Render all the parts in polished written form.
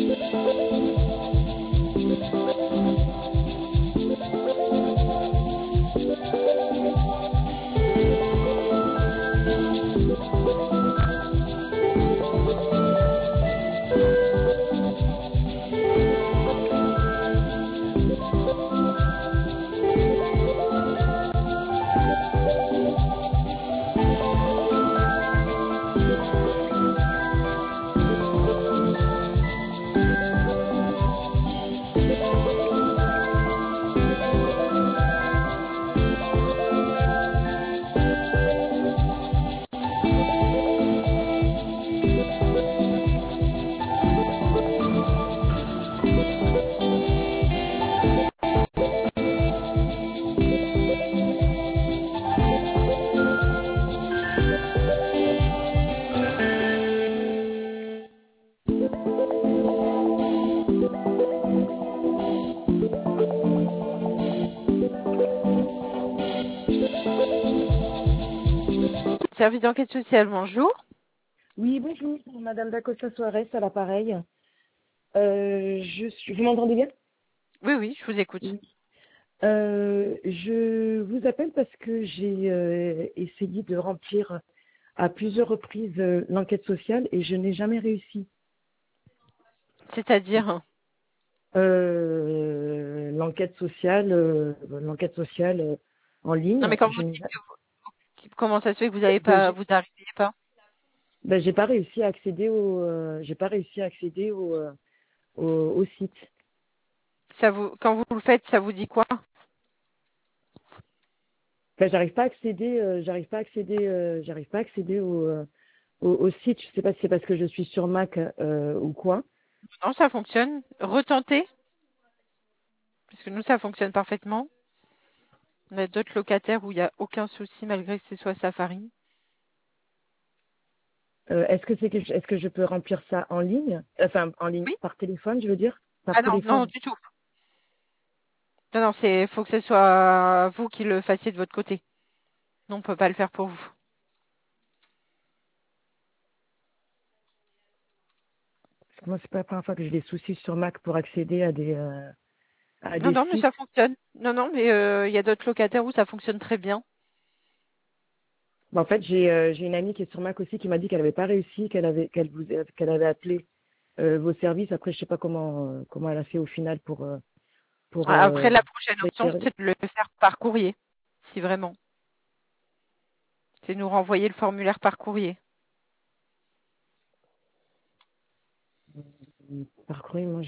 Service d'enquête sociale, bonjour. Oui, bonjour, Madame Dacosta Soares à l'appareil. Vous m'entendez bien? Oui, oui, je vous écoute. Oui. Je vous appelle parce que j'ai essayé de remplir à plusieurs reprises l'enquête sociale et je n'ai jamais réussi. C'est-à-dire, L'enquête sociale, en non ligne, mais quand vous dites comment ça se fait que vous n'avez ben, pas, vous n'arrivez pas? j'ai pas réussi à accéder j'ai pas réussi à accéder au site. Quand vous le faites, ça vous dit quoi? Ben, j'arrive pas à accéder au site. Je sais pas si c'est parce que je suis sur Mac ou quoi. Non, ça fonctionne. Retentez, parce que nous, ça fonctionne parfaitement. On a d'autres locataires où il n'y a aucun souci malgré que ce soit Safari. Est-ce que je peux remplir ça en ligne? Enfin, en ligne, Oui? par téléphone, je veux dire, par Ah non, non, téléphone. du tout. Non, non, faut que ce soit vous qui le fassiez de votre côté. Non, on peut pas le faire pour vous. Parce que moi, c'est pas la première fois que j'ai des soucis sur Mac pour accéder à Non, des non, mais sites. ça fonctionne. Non, non, mais il y a d'autres locataires où ça fonctionne très bien. Ben, en fait, j'ai une amie qui est sur Mac aussi qui m'a dit qu'elle n'avait pas réussi, qu'elle avait appelé vos services. Après, je sais pas comment elle a fait au final pour Après, la prochaine option, récupérer. c'est de le faire par courrier, si vraiment. C'est nous renvoyer le formulaire par courrier. Par courrier, moi,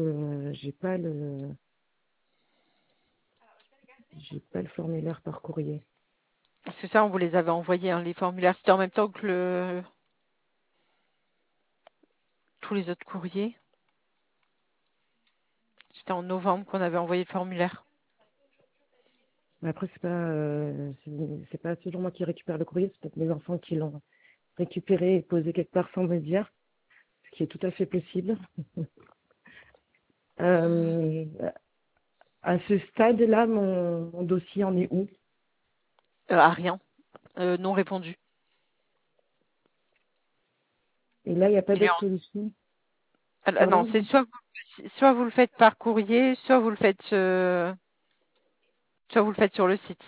j'ai pas le formulaire par courrier. Parce que ça, on vous les avait envoyés, hein, les formulaires. C'était en même temps que tous les autres courriers. C'était en novembre qu'on avait envoyé le formulaire. Mais après, c'est pas toujours moi qui récupère le courrier, c'est peut-être mes enfants qui l'ont récupéré et posé quelque part sans me dire, ce qui est tout à fait possible. Euh, à ce stade-là, mon dossier en est où? À rien. Non répondu. Et là, il n'y a pas Il est d'autre en... solution. Non, Pardon? c'est soit vous le faites par courrier, soit vous le faites sur le site.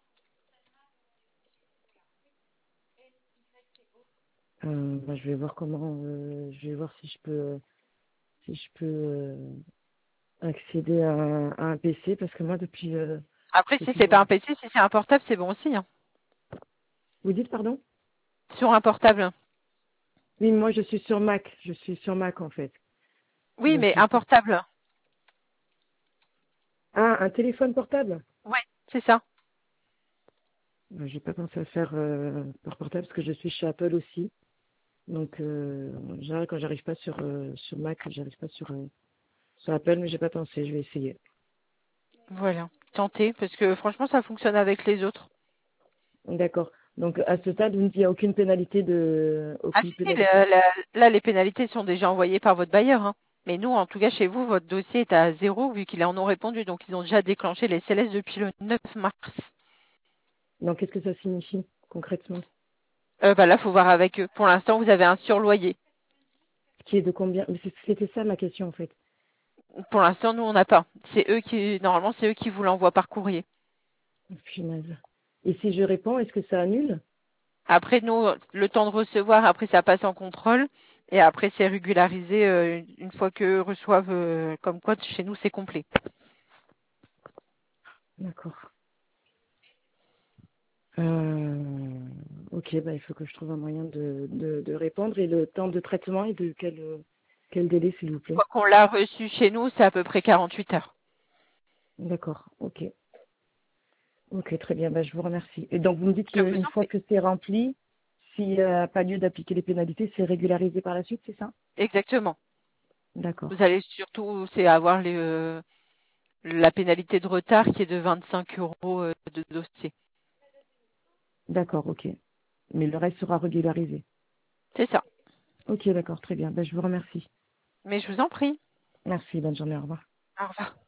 Je vais voir je vais voir si je peux accéder à un PC parce que moi, Après, si depuis, c'est pas un PC, si c'est un portable, c'est bon aussi, hein. vous dites pardon? Sur un portable. Oui, moi, je suis sur Mac en fait. Oui, Donc, mais un portable. ah, un téléphone portable? Ouais, c'est ça. J'ai pas pensé à faire par portable parce que je suis chez Apple aussi. Donc, en général, quand j'arrive pas sur Mac, j'arrive pas sur Apple, mais j'ai pas pensé. Je vais essayer. Voilà. Tentez, parce que franchement, ça fonctionne avec les autres. D'accord. Donc, à ce stade, vous me dites, il n'y a Ah aucune si, si, pénalité. là, les pénalités sont déjà envoyées par votre bailleur, hein. Mais nous, en tout cas, chez vous, votre dossier est à zéro vu qu'il est en non répondu. Donc, ils ont déjà déclenché les CLS depuis le 9 mars. Donc, qu'est-ce que ça signifie concrètement? Là, faut voir avec eux. Pour l'instant, vous avez un surloyer. qui est de combien? Mais c'était ça ma question en fait. Pour l'instant, nous, on n'a pas. Normalement, c'est eux qui vous l'envoient par courrier. Punaise. Et si je réponds, est-ce que ça annule? Après, nous, le temps de recevoir, après, ça passe en contrôle. Et après, c'est régularisé une fois qu'eux reçoivent comme quoi chez nous, c'est complet. D'accord. Ok, bah, il faut que je trouve un moyen de répondre. Et le temps de traitement est de quel délai, s'il vous Une plaît? fois qu'on l'a reçu chez nous, c'est à peu près 48 heures. D'accord, ok. Ok, très bien, bah, je vous remercie. Et donc, vous me dites Je vous qu'une en fois prie. que c'est rempli, s'il n'y a pas lieu d'appliquer les pénalités, c'est régularisé par la suite, c'est ça? Exactement. Vous D'accord. allez surtout, c'est avoir la pénalité de retard qui est de 25 euros de dossier. D'accord, ok. Mais le reste sera régularisé. C'est ça. Ok, d'accord, très bien. Bah, je vous remercie. Mais je vous en prie. Merci, bonne journée, au revoir. Au revoir.